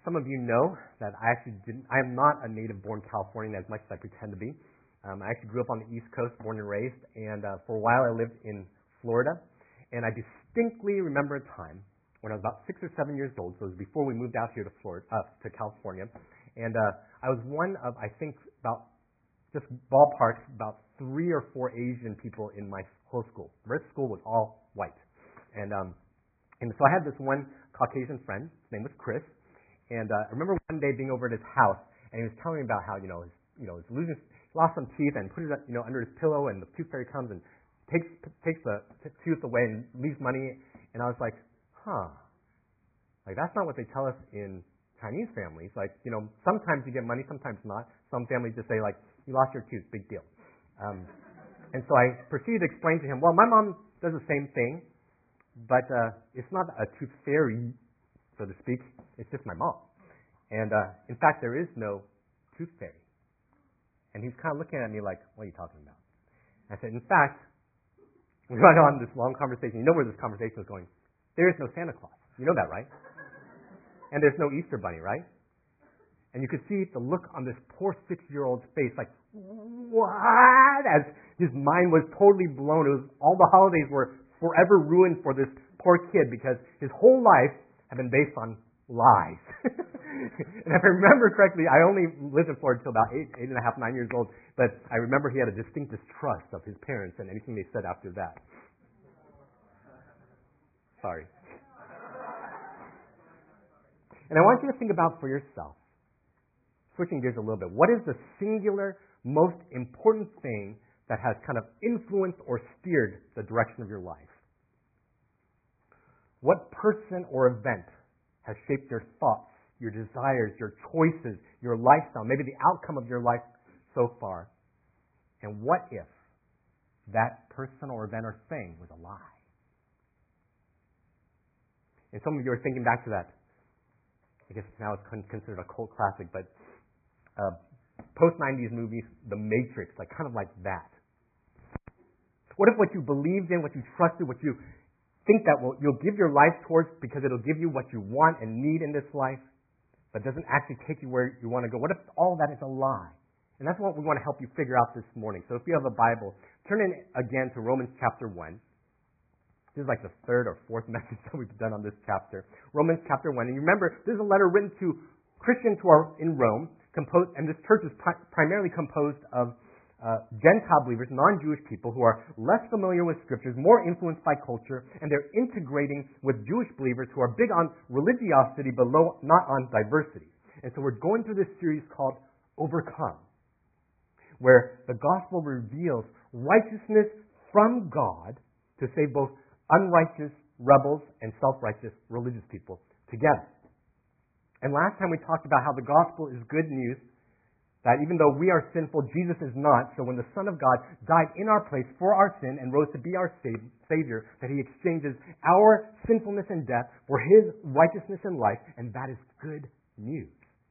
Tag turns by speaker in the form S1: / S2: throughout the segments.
S1: some of you know that I am not a native-born Californian as much as I pretend to be. I actually grew up on the East Coast, born and raised, and for a while I lived in Florida. And I distinctly remember a time when I was about 6 or 7 years old, so it was before we moved out here to California. And I was one of, I think, about, just ballpark, about 3 or 4 Asian people in my whole school. The rest of the school was all white. And so I had this one Caucasian friend. His name was Chris. And I remember one day being over at his house, and he was telling me about how, he lost some teeth and put it, under his pillow, and the tooth fairy comes and takes the tooth away and leaves money. And I was like, like that's not what they tell us in Chinese families. Like, sometimes you get money, sometimes not. Some families just say, like, you lost your tooth, big deal. And so I proceeded to explain to him, well, my mom does the same thing, but it's not a tooth fairy, so to speak. It's just my mom. And in fact, there is no tooth fairy. And he's kind of looking at me like, what are you talking about? I said, in fact, we went on this long conversation. You know where this conversation was going. There is no Santa Claus. You know that, right? And there's no Easter Bunny, right? And you could see the look on this poor 6-year-old's face, like, what? As his mind was totally blown. It was, all the holidays were forever ruined for this poor kid because his whole life had been based on lies. And if I remember correctly, I only lived in Florida until about 8 and a half, 9 years old, but I remember he had a distinct distrust of his parents and anything they said after that. Sorry. And I want you to think about for yourself, switching gears a little bit, what is the singular, most important thing that has kind of influenced or steered the direction of your life? What person or event has shaped your thoughts, your desires, your choices, your lifestyle, maybe the outcome of your life so far? And what if that person or event or thing was a lie? And some of you are thinking back to that. I guess now it's considered a cult classic, but post-90s movies, The Matrix, kind of like that. What if what you believed in, what you trusted, what you think that you'll give your life towards because it'll give you what you want and need in this life, but doesn't actually take you where you want to go? What if all that is a lie? And that's what we want to help you figure out this morning. So if you have a Bible, turn in again to Romans chapter 1. This is like the third or fourth message that we've done on this chapter. Romans chapter 1. And you remember, this is a letter written to Christians who are in Rome, and this church is primarily composed of Gentile believers, non-Jewish people who are less familiar with scriptures, more influenced by culture, and they're integrating with Jewish believers who are big on religiosity but not on diversity. And so we're going through this series called Overcome, where the gospel reveals righteousness from God to save both unrighteous rebels and self-righteous religious people together. And last time we talked about how the gospel is good news, that even though we are sinful, Jesus is not. So when the Son of God died in our place for our sin and rose to be our Savior, that He exchanges our sinfulness and death for His righteousness and life, and that is good news.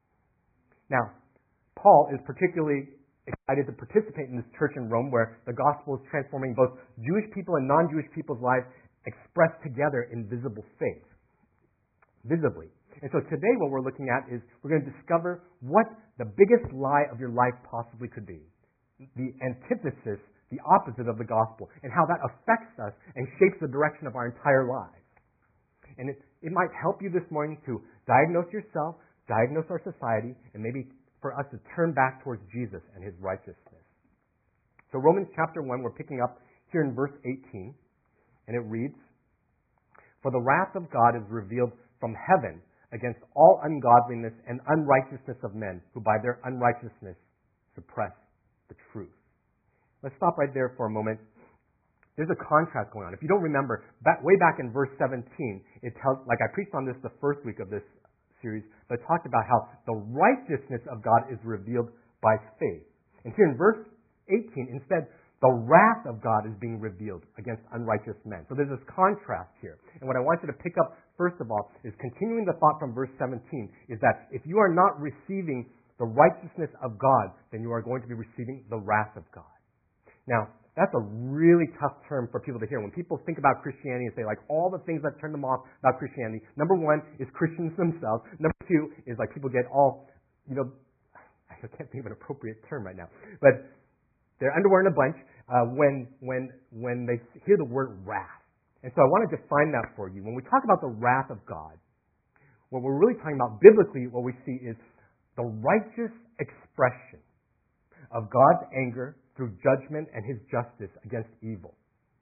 S1: Now, Paul is particularly excited to participate in this church in Rome where the gospel is transforming both Jewish people and non-Jewish people's lives expressed together in visible faith. Visibly. And so today what we're looking at is we're going to discover what the biggest lie of your life possibly could be. The antithesis, the opposite of the gospel, and how that affects us and shapes the direction of our entire lives. And it might help you this morning to diagnose yourself, diagnose our society, and maybe for us to turn back towards Jesus and His righteousness. So Romans chapter 1, we're picking up here in verse 18, and it reads, "For the wrath of God is revealed from heaven against all ungodliness and unrighteousness of men who by their unrighteousness suppress the truth." Let's stop right there for a moment. There's a contrast going on. If you don't remember, way back in verse 17, it tells, like I preached on this the first week of this series, but it talked about how the righteousness of God is revealed by faith. And here in verse 18, instead, the wrath of God is being revealed against unrighteous men. So there's this contrast here. And what I want you to pick up, first of all, is continuing the thought from verse 17, is that if you are not receiving the righteousness of God, then you are going to be receiving the wrath of God. Now, That's a really tough term for people to hear. When people think about Christianity and say, like, all the things that turn them off about Christianity, number one is Christians themselves. Number two is, like, people get all, I can't think of an appropriate term right now, but they're underwear in a bunch when they hear the word wrath. And so I want to define that for you. When we talk about the wrath of God, what we're really talking about biblically, what we see is the righteous expression of God's anger through judgment and His justice against evil.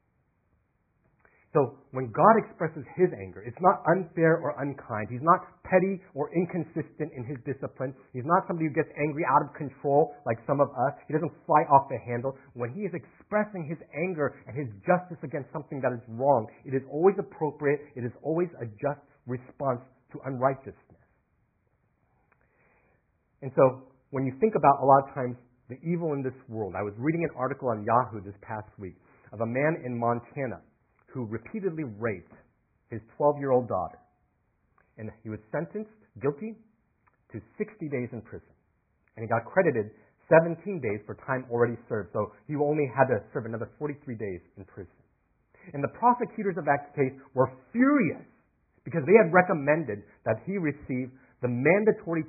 S1: So when God expresses His anger, it's not unfair or unkind. He's not petty or inconsistent in His discipline. He's not somebody who gets angry out of control like some of us. He doesn't fly off the handle. When He is expressing His anger and His justice against something that is wrong, it is always appropriate. It is always a just response to unrighteousness. And so when you think about a lot of times the evil in this world, I was reading an article on Yahoo this past week of a man in Montana who repeatedly raped his 12-year-old daughter. And he was sentenced, guilty, to 60 days in prison. And he got credited 17 days for time already served. So he only had to serve another 43 days in prison. And the prosecutors of that case were furious because they had recommended that he receive the mandatory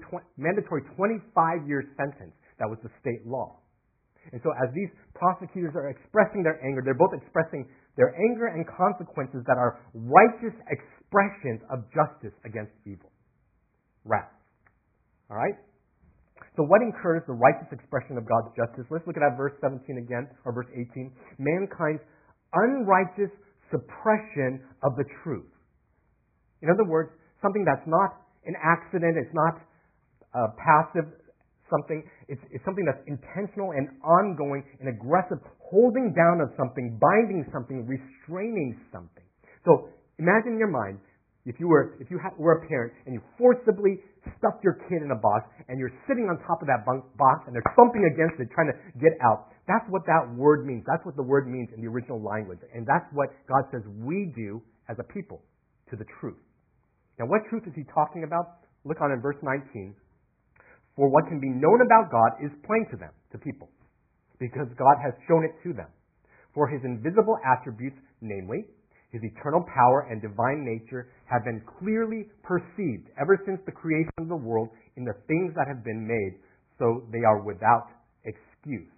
S1: 25-year sentence that was the state law. And so as these prosecutors are expressing their anger, they're both expressing their anger and consequences that are righteous expressions of justice against evil. Wrath. All right? So what incurs the righteous expression of God's justice? Let's look at that verse 17 again, or verse 18. Mankind's unrighteous suppression of the truth. In other words, something that's not an accident, it's not passive, it's something that's intentional and ongoing and aggressive, holding down of something, binding something, restraining something. So imagine in your mind, if you were a parent and you forcibly stuffed your kid in a box and you're sitting on top of that box and they're thumping against it trying to get out. That's what that word means. That's what the word means in the original language. And that's what God says we do as a people to the truth. Now what truth is He talking about? Look on in verse 19. For what can be known about God is plain to them, to people, because God has shown it to them. For His invisible attributes, namely, His eternal power and divine nature, have been clearly perceived ever since the creation of the world in the things that have been made, so they are without excuse.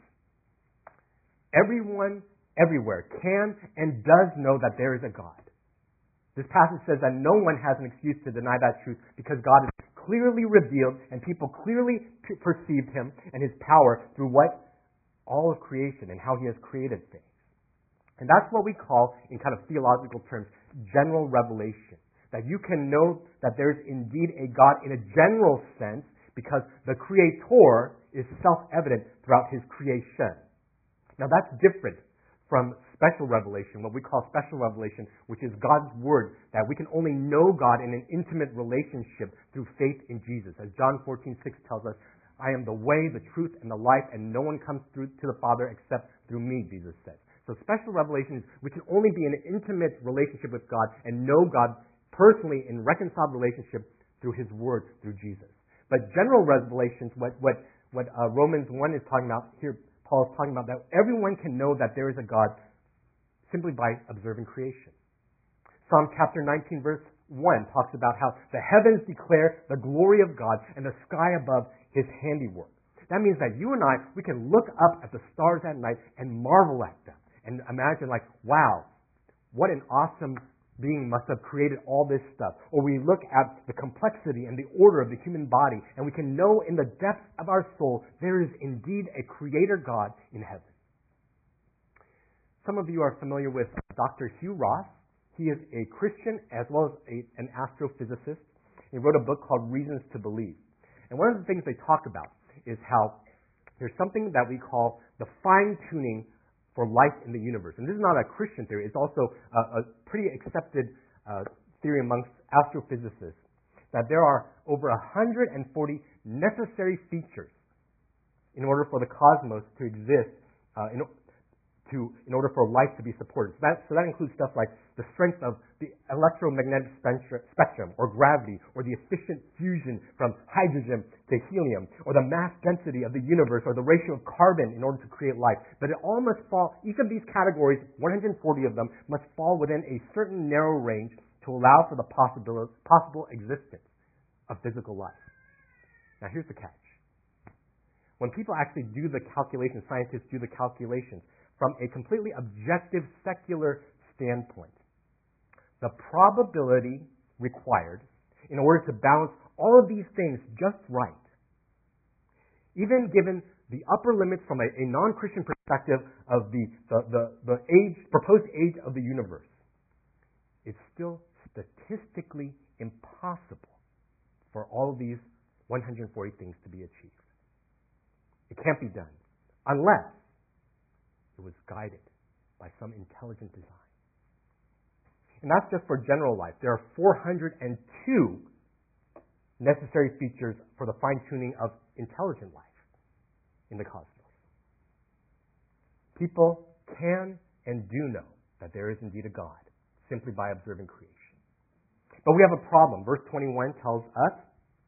S1: Everyone, everywhere, can and does know that there is a God. This passage says that no one has an excuse to deny that truth because God is clearly revealed and people clearly perceived Him and His power through all of creation and how He has created things. And that's what we call, in kind of theological terms, general revelation. That you can know that there's indeed a God in a general sense because the Creator is self-evident throughout His creation. Now that's different from special revelation, what we call special revelation, which is God's Word, that we can only know God in an intimate relationship through faith in Jesus. As John 14:6 tells us, I am the way, the truth, and the life, and no one comes through to the Father except through me, Jesus said. So special revelation is we can only be in an intimate relationship with God and know God personally in reconciled relationship through His Word, through Jesus. But general revelations, what Romans 1 is talking about here, Paul is talking about that everyone can know that there is a God simply by observing creation. Psalm chapter 19 verse 1 talks about how the heavens declare the glory of God and the sky above His handiwork. That means that you and I, we can look up at the stars at night and marvel at them and imagine like, wow, what an awesome being must have created all this stuff. Or we look at the complexity and the order of the human body, and we can know in the depths of our soul there is indeed a creator God in heaven. Some of you are familiar with Dr. Hugh Ross. He is a Christian as well as an astrophysicist. He wrote a book called Reasons to Believe. And one of the things they talk about is how there's something that we call the fine-tuning for life in the universe. And this is not a Christian theory. It's also a pretty accepted theory amongst astrophysicists, that there are over 140 necessary features in order for the cosmos to exist, in order for life to be supported. So that includes stuff like the strength of the electromagnetic spectrum, or gravity, or the efficient fusion from hydrogen to helium, or the mass density of the universe, or the ratio of carbon in order to create life. But it all must fall, each of these categories, 140 of them, must fall within a certain narrow range to allow for the possible existence of physical life. Now here's the catch. When people actually do the calculations, scientists do the calculations, from a completely objective, secular standpoint, the probability required in order to balance all of these things just right, even given the upper limits from a non-Christian perspective of the proposed age of the universe, it's still statistically impossible for all of these 140 things to be achieved. It can't be done unless it was guided by some intelligent design. And that's just for general life. There are 402 necessary features for the fine-tuning of intelligent life in the cosmos. People can and do know that there is indeed a God simply by observing creation. But we have a problem. Verse 21 tells us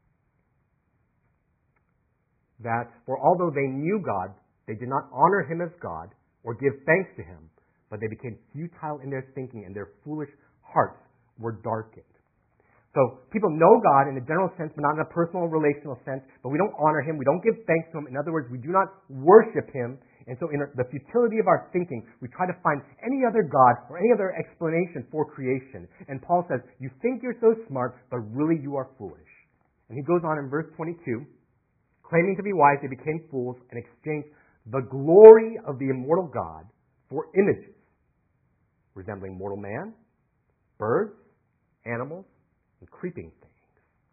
S1: that for although they knew God, they did not honor him as God or give thanks to him, but they became futile in their thinking, and their foolish hearts were darkened. So people know God in a general sense, but not in a personal, relational sense, but we don't honor him, we don't give thanks to him. In other words, we do not worship him. And so in the futility of our thinking, we try to find any other God or any other explanation for creation. And Paul says, you think you're so smart, but really you are foolish. And he goes on in verse 22, claiming to be wise, they became fools and exchanged the glory of the immortal God for images resembling mortal man, birds, animals, and creeping things.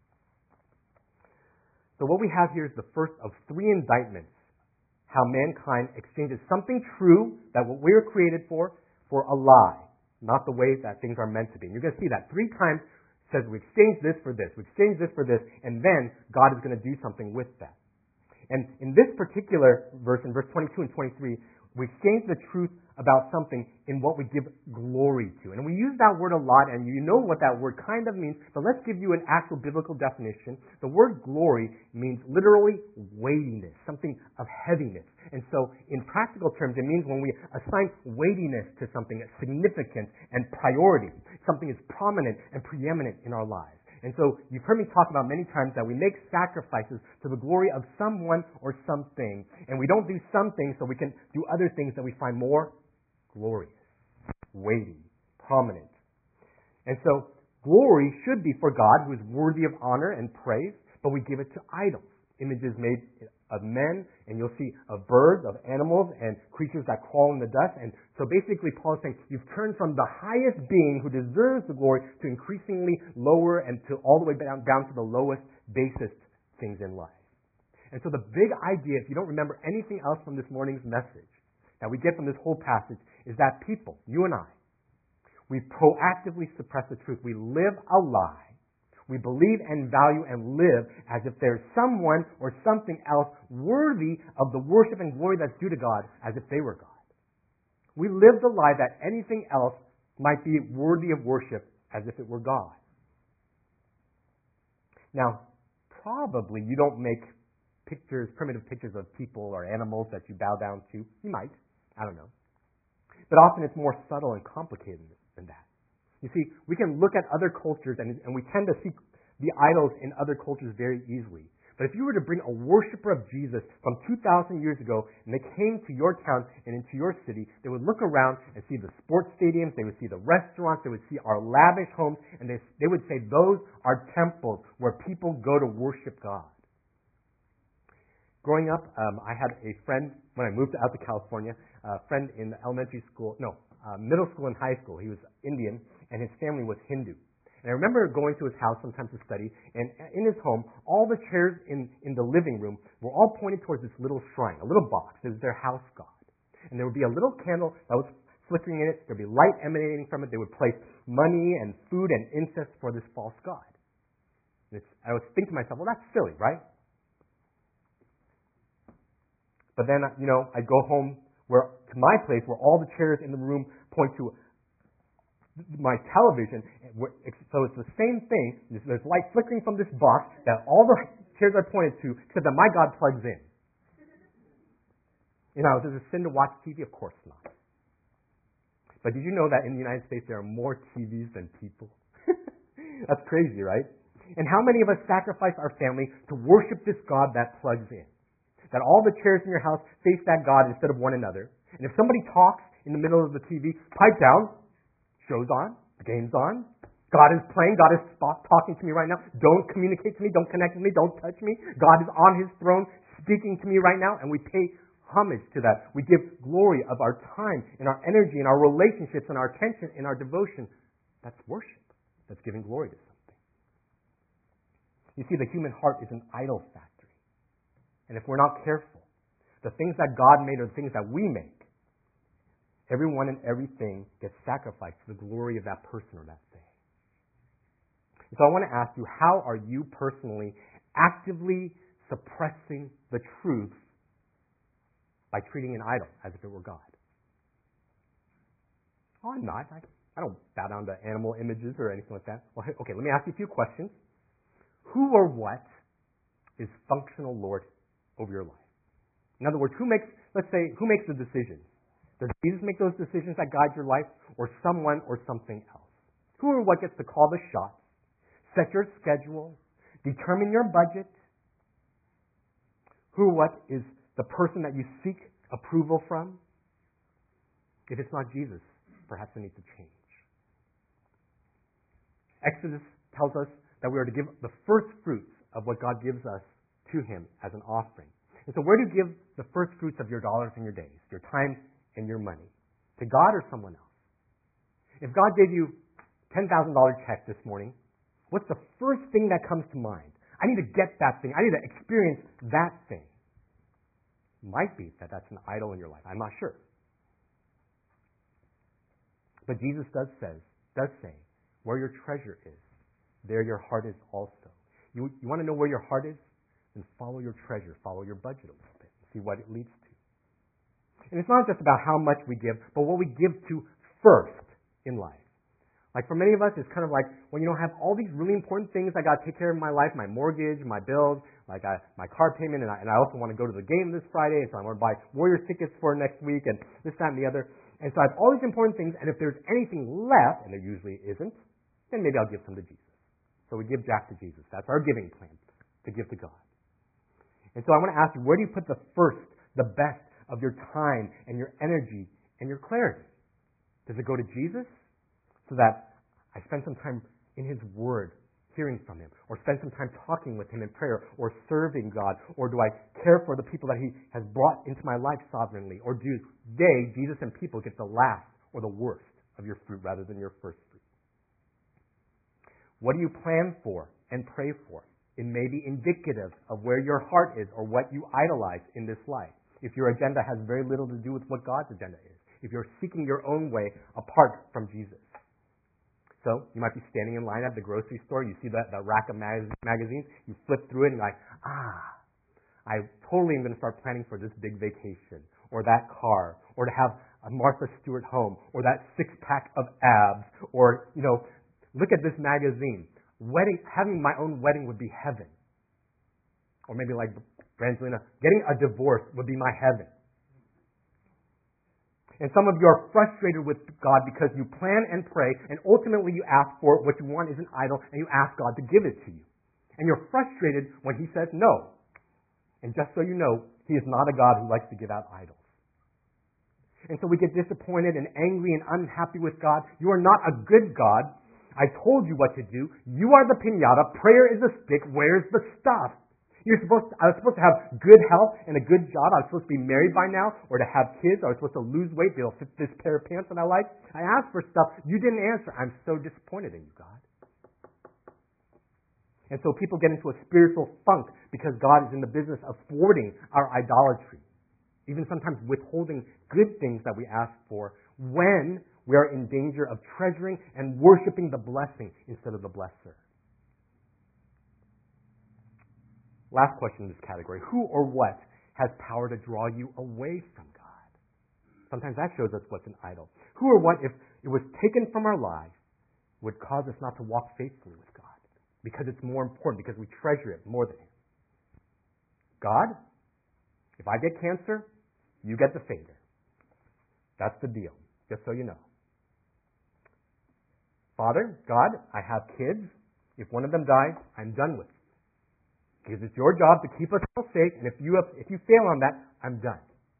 S1: So what we have here is the first of three indictments, how mankind exchanges something true, that what we were created for a lie, not the way that things are meant to be. And you're going to see that 3 times. It says we exchange this for this, we exchange this for this, and then God is going to do something with that. And in this particular verse, in verse 22 and 23, we exchange the truth about something in what we give glory to. And we use that word a lot, and you know what that word kind of means, but let's give you an actual biblical definition. The word glory means literally weightiness, something of heaviness. And so in practical terms, it means when we assign weightiness to something, significance and priority, something is prominent and preeminent in our lives. And so you've heard me talk about many times that we make sacrifices to the glory of someone or something, and we don't do some things so we can do other things that we find more glorious, weighty, prominent. And so glory should be for God, who is worthy of honor and praise, but we give it to idols, images made of men, and you'll see of birds, of animals, and creatures that crawl in the dust. And so basically Paul is saying, you've turned from the highest being who deserves the glory to increasingly lower and to all the way down to the lowest, basest things in life. And so the big idea, if you don't remember anything else from this morning's message, that we get from this whole passage, is that people, you and I, we proactively suppress the truth. We live a lie. We believe and value and live as if there's someone or something else worthy of the worship and glory that's due to God, as if they were God. We live the lie that anything else might be worthy of worship, as if it were God. Now, probably you don't make primitive pictures of people or animals that you bow down to. You might. I don't know. But often it's more subtle and complicated than that. You see, we can look at other cultures and we tend to see the idols in other cultures very easily. But if you were to bring a worshiper of Jesus from 2,000 years ago and they came to your town and into your city, they would look around and see the sports stadiums, they would see the restaurants, they would see our lavish homes, and they would say those are temples where people go to worship God. Growing up, I had a friend, when I moved out to California, a friend in middle school and high school. He was Indian, and his family was Hindu. And I remember going to his house sometimes to study, and in his home, all the chairs in the living room were all pointed towards this little shrine, a little box. It was their house god. And there would be a little candle that was flickering in it. There would be light emanating from it. They would place money and food and incense for this false god. I was thinking to myself, well, that's silly, right? But then, I'd go home to my place where all the chairs in the room point to my television. So it's the same thing. There's light flickering from this box that all the chairs are pointed to, except that my God plugs in. Is it a sin to watch TV? Of course not. But did you know that in the United States there are more TVs than people? That's crazy, right? And how many of us sacrifice our family to worship this God that plugs in? That all the chairs in your house face that God instead of one another. And if somebody talks in the middle of the TV, pipe down, show's on, the game's on, God is playing, God is talking to me right now. Don't communicate to me, don't connect with me, don't touch me. God is on His throne speaking to me right now, and we pay homage to that. We give glory of our time and our energy and our relationships and our attention and our devotion. That's worship. That's giving glory to something. You see, the human heart is an idol factory. And if we're not careful, the things that God made are the things that we make. Everyone and everything gets sacrificed to the glory of that person or that thing. And so I want to ask you, how are you personally actively suppressing the truth by treating an idol as if it were God? Oh, I'm not. I don't bow down to animal images or anything like that. Well, okay, let me ask you a few questions. Who or what is functional Lord over your life? In other words, who makes the decisions? Does Jesus make those decisions that guide your life, or someone or something else? Who or what gets to call the shots, set your schedule, determine your budget? Who or what is the person that you seek approval from? If it's not Jesus, perhaps it needs to change. Exodus tells us that we are to give the first fruits of what God gives us to Him as an offering. And so where do you give the first fruits of your dollars and your days, your time and your money? To God or someone else? If God gave you $10,000 check this morning, what's the first thing that comes to mind? I need to get that thing. I need to experience that thing. Might be that that's an idol in your life. I'm not sure. But Jesus does say, where your treasure is, there your heart is also. You want to know where your heart is? Then follow your treasure, follow your budget a little bit, see what it leads to. And it's not just about how much we give, but what we give to first in life. Like for many of us, it's kind of like, well, I have all these really important things I got to take care of in my life, my mortgage, my bills, my car payment, and I also want to go to the game this Friday, and so I want to buy Warriors tickets for next week, and this, that, and the other. And so I have all these important things, and if there's anything left, and there usually isn't, then maybe I'll give some to Jesus. So we give Jack to Jesus. That's our giving plan, to give to God. And so I want to ask you, where do you put the first, the best of your time and your energy and your clarity? Does it go to Jesus so that I spend some time in His Word, hearing from Him, or spend some time talking with Him in prayer, or serving God, or do I care for the people that He has brought into my life sovereignly, or do they, Jesus and people, get the last or the worst of your fruit rather than your first fruit? What do you plan for and pray for? It may be indicative of where your heart is or what you idolize in this life. If your agenda has very little to do with what God's agenda is. If you're seeking your own way apart from Jesus. So, you might be standing in line at the grocery store. You see that rack of magazines. You flip through it and you're like, I totally am going to start planning for this big vacation. Or that car. Or to have a Martha Stewart home. Or that six-pack of abs. Or, look at this magazine. Having my own wedding would be heaven. Or maybe like Brangelina, getting a divorce would be my heaven. And some of you are frustrated with God because you plan and pray, and ultimately you ask for what you want is an idol, and you ask God to give it to you. And you're frustrated when He says no. And just so you know, He is not a God who likes to give out idols. And so we get disappointed and angry and unhappy with God. You are not a good God. I told you what to do. You are the piñata. Prayer is the stick. Where's the stuff? I was supposed to have good health and a good job. I was supposed to be married by now, or to have kids. I was supposed to lose weight. They'll fit this pair of pants that I like. I asked for stuff. You didn't answer. I'm so disappointed in you, God. And so people get into a spiritual funk because God is in the business of thwarting our idolatry. Even sometimes withholding good things that we ask for when we are in danger of treasuring and worshiping the blessing instead of the blesser. Last question in this category. Who or what has power to draw you away from God? Sometimes that shows us what's an idol. Who or what, if it was taken from our lives, would cause us not to walk faithfully with God? Because it's more important, because we treasure it more than Him. God, if I get cancer, you get the finger. That's the deal, just so you know. Father, God, I have kids. If one of them dies, I'm done with you. Because it's your job to keep us all safe, and if you fail on that, I'm done.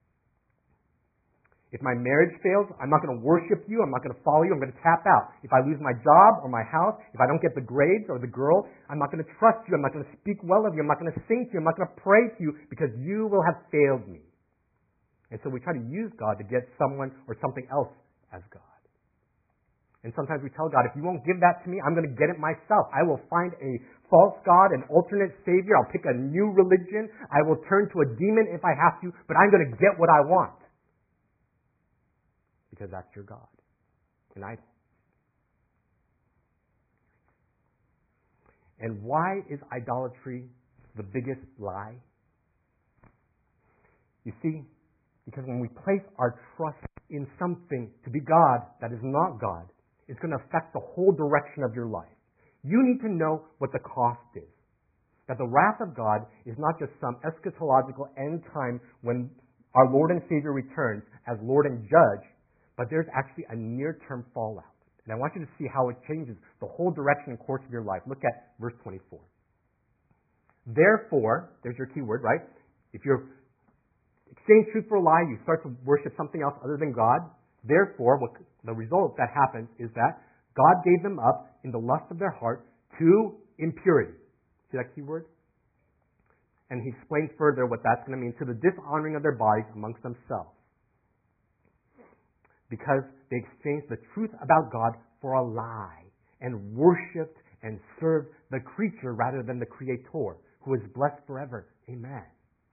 S1: If my marriage fails, I'm not going to worship you. I'm not going to follow you. I'm going to tap out. If I lose my job or my house, if I don't get the grades or the girl, I'm not going to trust you. I'm not going to speak well of you. I'm not going to sing to you. I'm not going to pray to you because you will have failed me. And so we try to use God to get someone or something else as God. And sometimes we tell God, if you won't give that to me, I'm going to get it myself. I will find a false God, an alternate savior. I'll pick a new religion. I will turn to a demon if I have to, but I'm going to get what I want. Because that's your God, an idol. And why is idolatry the biggest lie? You see, because when we place our trust in something to be God that is not God, it's going to affect the whole direction of your life. You need to know what the cost is. That the wrath of God is not just some eschatological end time when our Lord and Savior returns as Lord and Judge, but there's actually a near-term fallout. And I want you to see how it changes the whole direction and course of your life. Look at verse 24. Therefore, there's your key word, right? If you're exchange truth for a lie, you start to worship something else other than God. Therefore, the result that happens is that God gave them up in the lust of their heart to impurity. See that key word? And he explains further what that's going to mean, to the dishonoring of their bodies amongst themselves. Because they exchanged the truth about God for a lie and worshipped and served the creature rather than the Creator, who is blessed forever. Amen.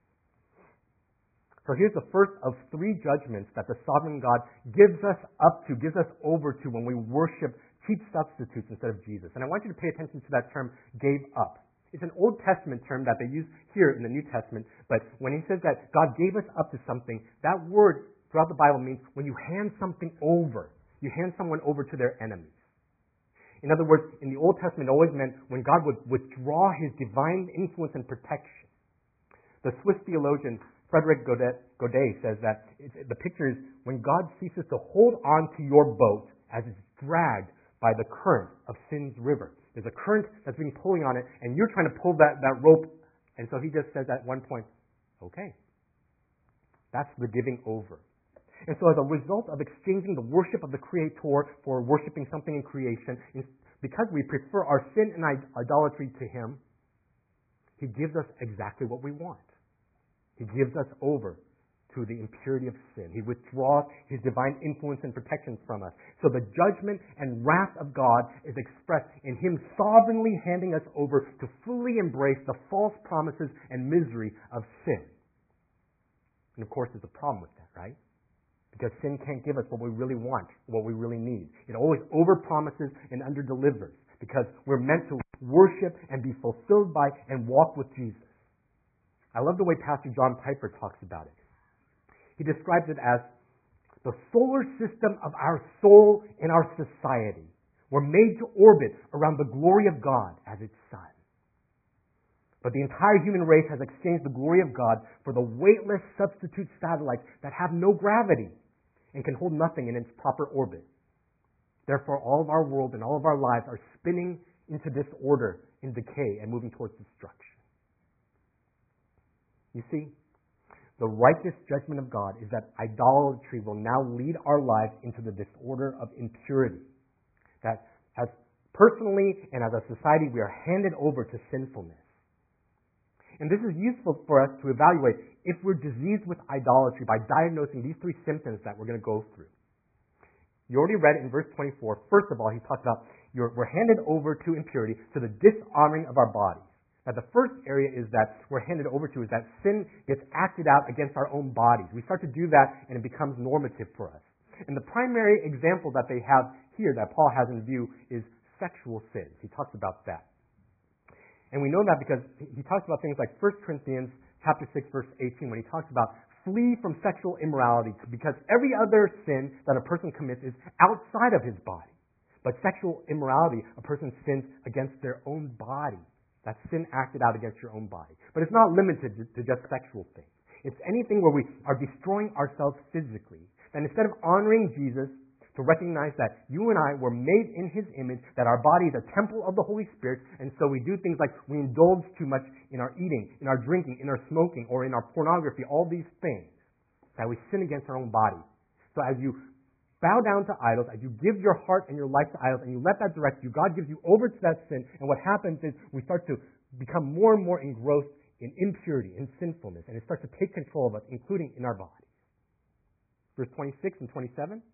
S1: So here's the first of three judgments that the sovereign God gives us over to when we worship cheap substitutes instead of Jesus. And I want you to pay attention to that term, gave up. It's an Old Testament term that they use here in the New Testament, but when he says that God gave us up to something, that word throughout the Bible means when you hand something over, you hand someone over to their enemies. In other words, in the Old Testament, it always meant when God would withdraw his divine influence and protection. The Swiss theologian Frederick Godet says that the picture is when God ceases to hold on to your boat as it's dragged by the current of sin's river. There's a current that's been pulling on it, and you're trying to pull that rope. And so he just says at one point, okay, that's the giving over. And so as a result of exchanging the worship of the Creator for worshiping something in creation, because we prefer our sin and idolatry to Him, He gives us exactly what we want. He gives us over to the impurity of sin. He withdraws His divine influence and protection from us. So the judgment and wrath of God is expressed in Him sovereignly handing us over to fully embrace the false promises and misery of sin. And of course, there's a problem with that, right? Because sin can't give us what we really want, what we really need. It always overpromises and underdelivers because we're meant to worship and be fulfilled by and walk with Jesus. I love the way Pastor John Piper talks about it. He describes it as the solar system of our soul and our society were made to orbit around the glory of God as its sun. But the entire human race has exchanged the glory of God for the weightless substitute satellites that have no gravity and can hold nothing in its proper orbit. Therefore, all of our world and all of our lives are spinning into disorder, in decay, and moving towards destruction. You see, the righteous judgment of God is that idolatry will now lead our lives into the disorder of impurity. That as personally and as a society, we are handed over to sinfulness. And this is useful for us to evaluate if we're diseased with idolatry by diagnosing these three symptoms that we're going to go through. You already read it in verse 24. First of all, he talks about we're handed over to impurity, to the dishonoring of our bodies. Now, the first area is that we're handed over to is that sin gets acted out against our own bodies. We start to do that, and it becomes normative for us. And the primary example that they have here, that Paul has in view, is sexual sins. He talks about that. And we know that because he talks about things like 1 Corinthians chapter 6, verse 18, when he talks about flee from sexual immorality because every other sin that a person commits is outside of his body. But sexual immorality, a person sins against their own body. That's sin acted out against your own body. But it's not limited to just sexual things. It's anything where we are destroying ourselves physically. And instead of honoring Jesus, to recognize that you and I were made in His image, that our body is a temple of the Holy Spirit, and so we do things like we indulge too much in our eating, in our drinking, in our smoking, or in our pornography, all these things, that we sin against our own body. So as you bow down to idols, as you give your heart and your life to idols, and you let that direct you, God gives you over to that sin, and what happens is we start to become more and more engrossed in impurity, in sinfulness, and it starts to take control of us, including in our body. Verse 26 and 27.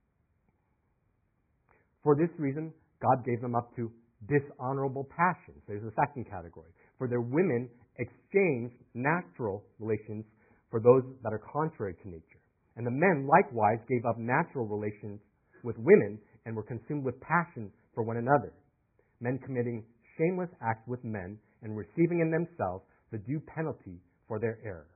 S1: For this reason, God gave them up to dishonorable passions. There's the second category. For their women exchanged natural relations for those that are contrary to nature. And the men likewise gave up natural relations with women and were consumed with passion for one another, men committing shameless acts with men and receiving in themselves the due penalty for their error.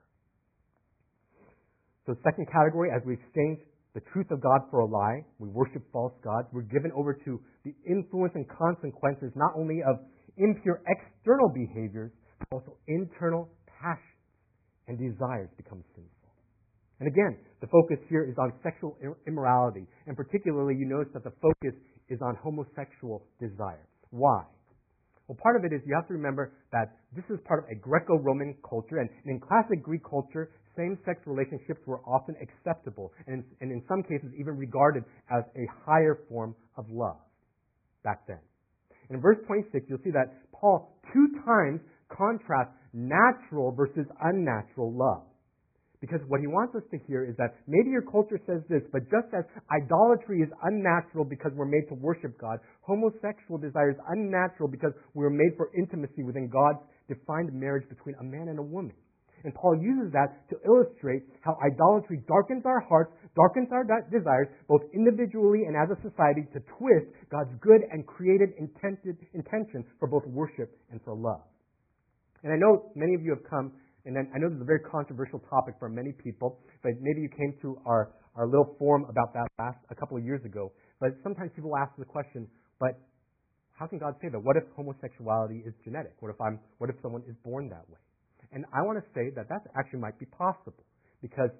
S1: So second category, as we exchange the truth of God for a lie, we worship false gods, we're given over to the influence and consequences not only of impure external behaviors, but also internal passions and desires become sinful. And again, the focus here is on sexual immorality, and particularly you notice that the focus is on homosexual desire. Why? Well, part of it is you have to remember that this is part of a Greco-Roman culture, and in classic Greek culture, same-sex relationships were often acceptable, and in some cases even regarded as a higher form of love back then. In verse 26, you'll see that Paul 2 times contrasts natural versus unnatural love. Because what he wants us to hear is that maybe your culture says this, but just as idolatry is unnatural because we're made to worship God, homosexual desire is unnatural because we're made for intimacy within God's defined marriage between a man and a woman. And Paul uses that to illustrate how idolatry darkens our hearts, darkens our desires, both individually and as a society, to twist God's good and created intention for both worship and for love. And I know many of you have come, and I know this is a very controversial topic for many people, but maybe you came to our little forum about that a couple of years ago. But sometimes people ask the question, but how can God say that? What if homosexuality is genetic? What if someone is born that way? And I want to say that actually might be possible, because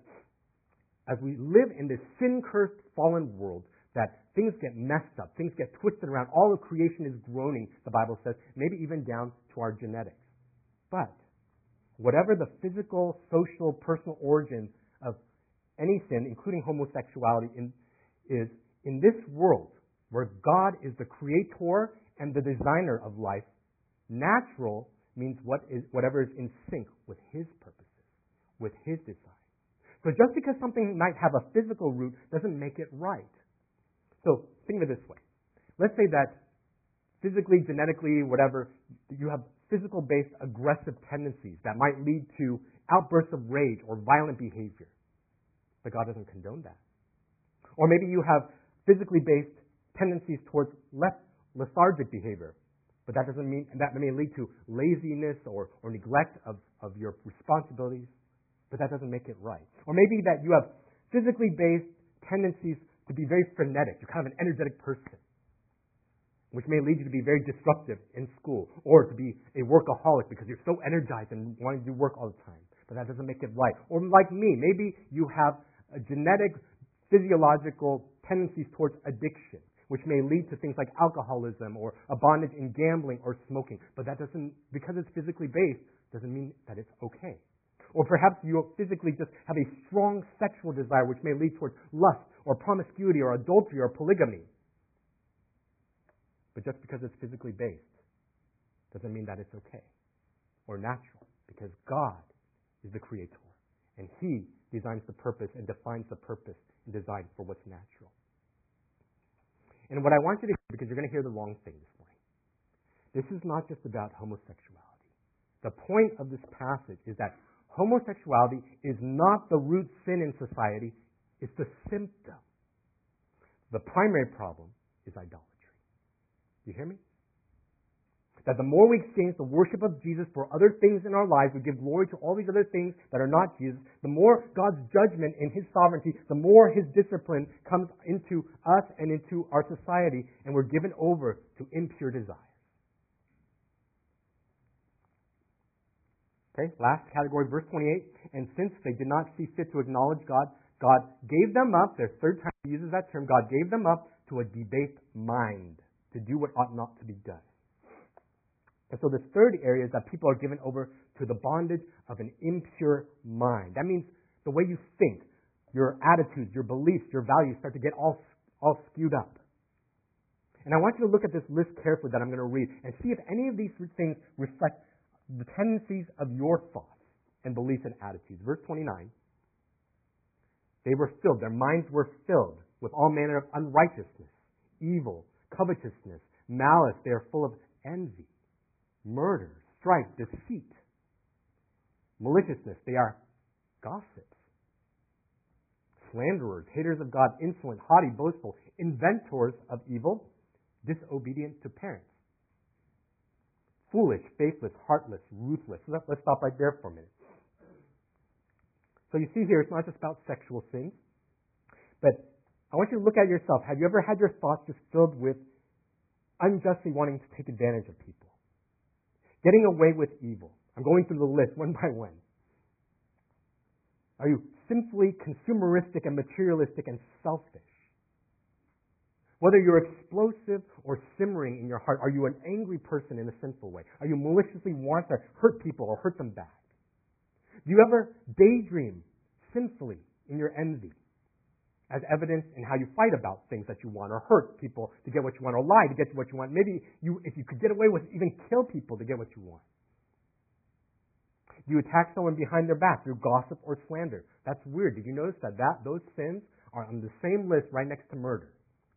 S1: as we live in this sin-cursed, fallen world, that things get messed up, things get twisted around, all of creation is groaning, the Bible says, maybe even down to our genetics. But whatever the physical, social, personal origin of any sin, including homosexuality, is in this world where God is the creator and the designer of life, natural means whatever is in sync with His purposes, with His design. So just because something might have a physical root doesn't make it right. So think of it this way. Let's say that physically, genetically, whatever, you have physical-based aggressive tendencies that might lead to outbursts of rage or violent behavior. But God doesn't condone that. Or maybe you have physically-based tendencies towards lethargic behavior. But that doesn't mean, and that may lead to laziness or neglect of your responsibilities, but that doesn't make it right. Or maybe that you have physically based tendencies to be very frenetic. You're kind of an energetic person, which may lead you to be very disruptive in school, or to be a workaholic because you're so energized and wanting to do work all the time. But that doesn't make it right. Or like me, maybe you have a genetic, physiological tendencies towards addiction, which may lead to things like alcoholism or a bondage in gambling or smoking. But that doesn't, because it's physically based, doesn't mean that it's okay. Or perhaps you physically just have a strong sexual desire which may lead towards lust or promiscuity or adultery or polygamy. But just because it's physically based doesn't mean that it's okay or natural, because God is the creator and He designs the purpose and defines the purpose and design for what's natural. And what I want you to hear, because you're going to hear the wrong thing this morning, this is not just about homosexuality. The point of this passage is that homosexuality is not the root sin in society, it's the symptom. The primary problem is idolatry. Do you hear me? That the more we exchange the worship of Jesus for other things in our lives, we give glory to all these other things that are not Jesus, the more God's judgment in His sovereignty, the more His discipline comes into us and into our society, and we're given over to impure desires. Okay, last category, verse 28. And since they did not see fit to acknowledge God, God gave them up, their third time He uses that term, God gave them up to a debased mind to do what ought not to be done. And so the third area is that people are given over to the bondage of an impure mind. That means the way you think, your attitudes, your beliefs, your values start to get all skewed up. And I want you to look at this list carefully that I'm going to read and see if any of these things reflect the tendencies of your thoughts and beliefs and attitudes. Verse 29, they were filled, their minds were filled with all manner of unrighteousness, evil, covetousness, malice. They are full of envy, murder, strife, deceit, maliciousness. They are gossips, slanderers, haters of God, insolent, haughty, boastful, inventors of evil, disobedient to parents, foolish, faithless, heartless, ruthless. So let's stop right there for a minute. So you see here, it's not just about sexual sins, but I want you to look at yourself. Have you ever had your thoughts just filled with unjustly wanting to take advantage of people? Getting away with evil. I'm going through the list one by one. Are you simply consumeristic and materialistic and selfish? Whether you're explosive or simmering in your heart, are you an angry person in a sinful way? Are you maliciously want to hurt people or hurt them back? Do you ever daydream sinfully in your envy, as evidence in how you fight about things that you want, or hurt people to get what you want, or lie to get what you want? Maybe if you could get away with, even kill people to get what you want. Do you attack someone behind their back through gossip or slander? That's weird. Did you notice that those sins are on the same list right next to murder?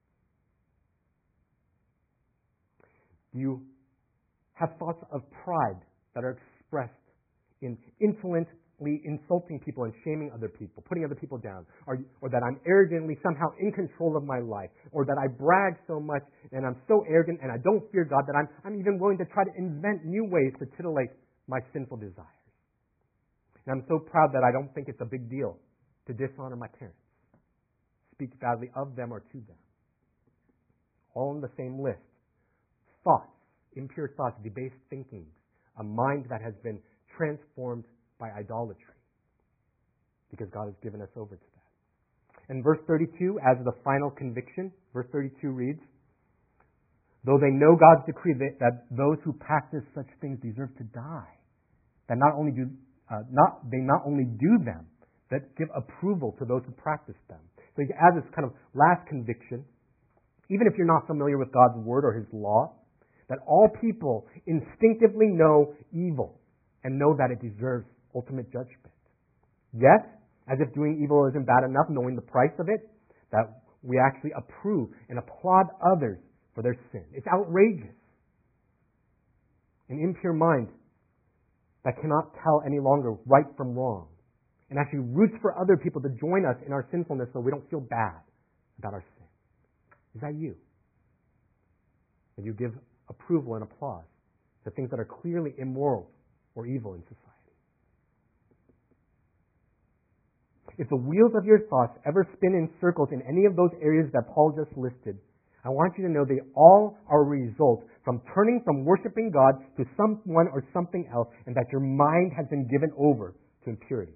S1: Do you have thoughts of pride that are expressed in insolently insulting people and shaming other people, putting other people down, or that I'm arrogantly somehow in control of my life, or that I brag so much and I'm so arrogant and I don't fear God that I'm even willing to try to invent new ways to titillate my sinful desires. And I'm so proud that I don't think it's a big deal to dishonor my parents, speak badly of them or to them. All on the same list. Thoughts, impure thoughts, debased thinkings, a mind that has been transformed by idolatry, because God has given us over to that. And verse 32, as the final conviction, verse 32 reads, though they know God's decree that those who practice such things deserve to die, that they not only do them, that give approval to those who practice them. So as this kind of last conviction, even if you're not familiar with God's word or His law, that all people instinctively know evil and know that it deserves ultimate judgment. Yet, as if doing evil isn't bad enough, knowing the price of it, that we actually approve and applaud others for their sin. It's outrageous. An impure mind that cannot tell any longer right from wrong, and actually roots for other people to join us in our sinfulness so we don't feel bad about our sin. Is that you? And you give approval and applause to things that are clearly immoral or evil in society. If the wheels of your thoughts ever spin in circles in any of those areas that Paul just listed, I want you to know they all are a result from turning from worshiping God to someone or something else, and that your mind has been given over to impurity.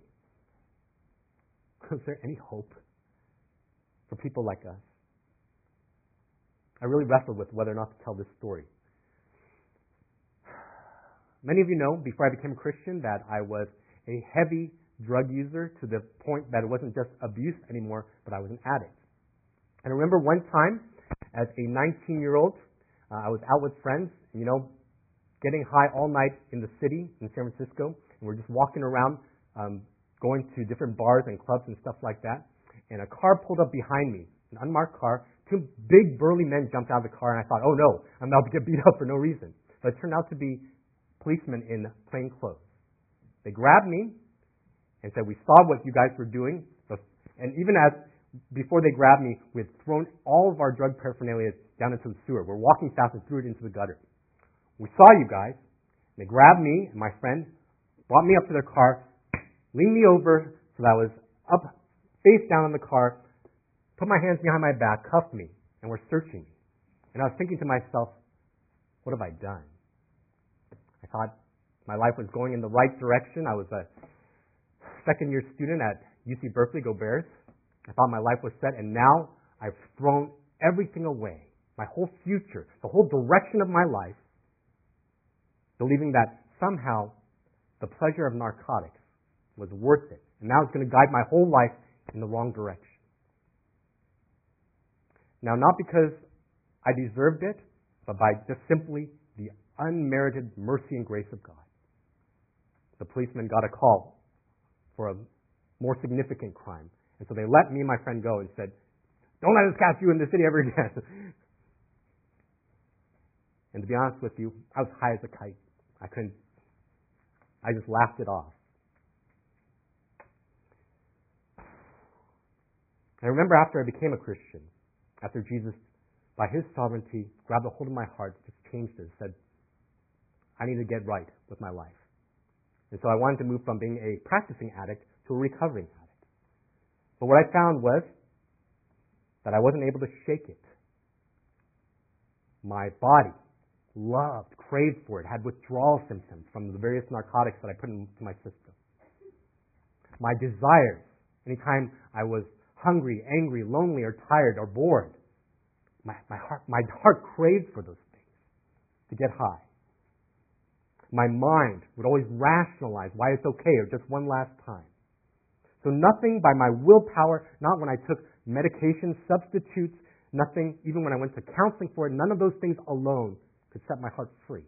S1: Is there any hope for people like us? I really wrestled with whether or not to tell this story. Many of you know, before I became a Christian, that I was a heavy drug user to the point that it wasn't just abuse anymore, but I was an addict. And I remember one time, as a 19-year-old, I was out with friends, getting high all night in the city in San Francisco, and we're just walking around, going to different bars and clubs and stuff like that, and a car pulled up behind me, an unmarked car. Two big burly men jumped out of the car, and I thought, oh no, I'm about to get beat up for no reason. But it turned out to be policemen in plain clothes. They grabbed me and said, we saw what you guys were doing, and even before they grabbed me, we had thrown all of our drug paraphernalia down into the sewer. We're walking fast and threw it into the gutter. We saw you guys. They grabbed me and my friend, brought me up to their car, leaned me over so that I was up, face down in the car, put my hands behind my back, cuffed me, and were searching me. And I was thinking to myself, what have I done? I thought my life was going in the right direction. I was a second-year student at UC Berkeley, go Bears. I thought my life was set, and now I've thrown everything away, my whole future, the whole direction of my life, believing that somehow the pleasure of narcotics was worth it. And now it's going to guide my whole life in the wrong direction. Now, not because I deserved it, but by just simply the unmerited mercy and grace of God. The policeman got a call for a more significant crime. And so they let me and my friend go and said, don't let us catch you in the city ever again. And to be honest with you, I was high as a kite. I just laughed it off. I remember after I became a Christian, after Jesus, by His sovereignty, grabbed a hold of my heart, just changed it, said, I need to get right with my life. And so I wanted to move from being a practicing addict to a recovering addict. But what I found was that I wasn't able to shake it. My body loved, craved for it, had withdrawal symptoms from the various narcotics that I put into my system. My desires, anytime I was hungry, angry, lonely, or tired, or bored, my heart craved for those things to get high. My mind would always rationalize why it's okay or just one last time. So nothing by my willpower, not when I took medication substitutes, nothing, even when I went to counseling for it, none of those things alone could set my heart free.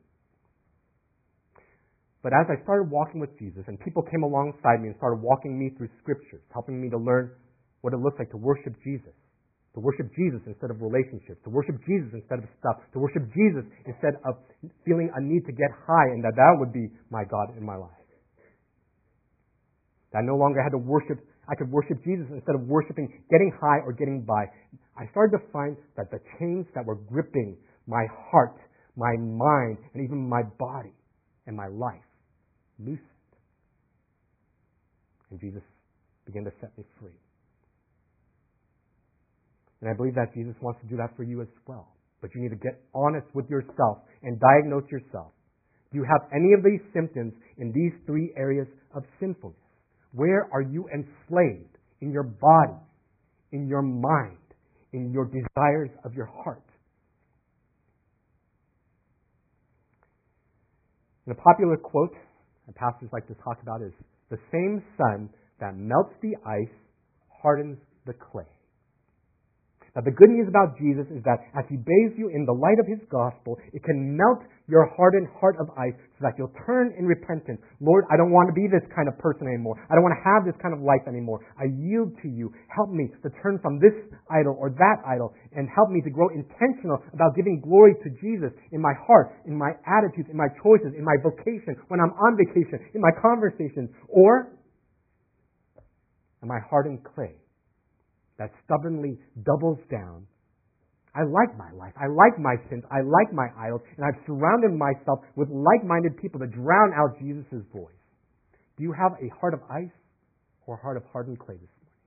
S1: But as I started walking with Jesus and people came alongside me and started walking me through scriptures, helping me to learn what it looks like to worship Jesus instead of relationships, to worship Jesus instead of stuff, to worship Jesus instead of feeling a need to get high, and that would be my God in my life. That I no longer had to worship, I could worship Jesus instead of worshiping getting high or getting by. I started to find that the chains that were gripping my heart, my mind, and even my body and my life loosened. And Jesus began to set me free. And I believe that Jesus wants to do that for you as well. But you need to get honest with yourself and diagnose yourself. Do you have any of these symptoms in these three areas of sinfulness? Where are you enslaved? In your body, in your mind, in your desires of your heart? And a popular quote that pastors like to talk about is, the same sun that melts the ice hardens the clay. Now, the good news about Jesus is that as He bathes you in the light of His gospel, it can melt your hardened heart of ice so that you'll turn in repentance. Lord, I don't want to be this kind of person anymore. I don't want to have this kind of life anymore. I yield to You. Help me to turn from this idol or that idol, and help me to grow intentional about giving glory to Jesus in my heart, in my attitudes, in my choices, in my vocation, when I'm on vacation, in my conversations. Or am I hardened clay that stubbornly doubles down? I like my life. I like my sins. I like my idols. And I've surrounded myself with like-minded people to drown out Jesus' voice. Do you have a heart of ice or a heart of hardened clay this morning?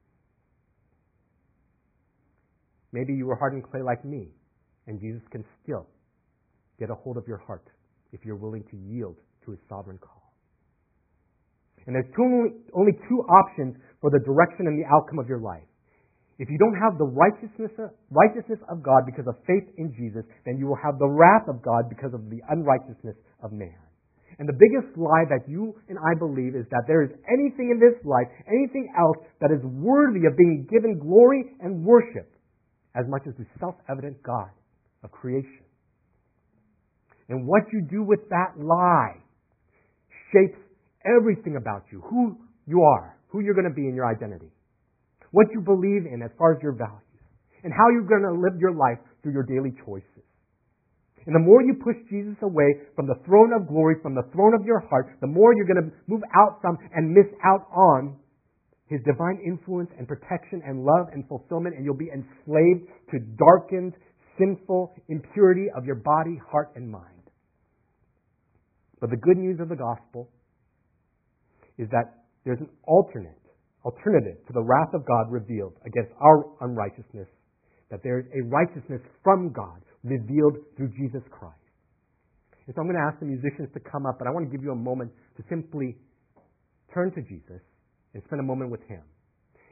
S1: Maybe you were hardened clay like me, and Jesus can still get a hold of your heart if you're willing to yield to His sovereign call. And there's only two options for the direction and the outcome of your life. If you don't have the righteousness of God because of faith in Jesus, then you will have the wrath of God because of the unrighteousness of man. And the biggest lie that you and I believe is that there is anything in this life, anything else that is worthy of being given glory and worship as much as the self-evident God of creation. And what you do with that lie shapes everything about you, who you are, who you're going to be in your identity, what you believe in as far as your values, and how you're going to live your life through your daily choices. And the more you push Jesus away from the throne of glory, from the throne of your heart, the more you're going to move out from and miss out on His divine influence and protection and love and fulfillment, and you'll be enslaved to darkened, sinful impurity of your body, heart, and mind. But the good news of the gospel is that there's an alternative to the wrath of God revealed against our unrighteousness, that there is a righteousness from God revealed through Jesus Christ. And so I'm going to ask the musicians to come up, but I want to give you a moment to simply turn to Jesus and spend a moment with Him.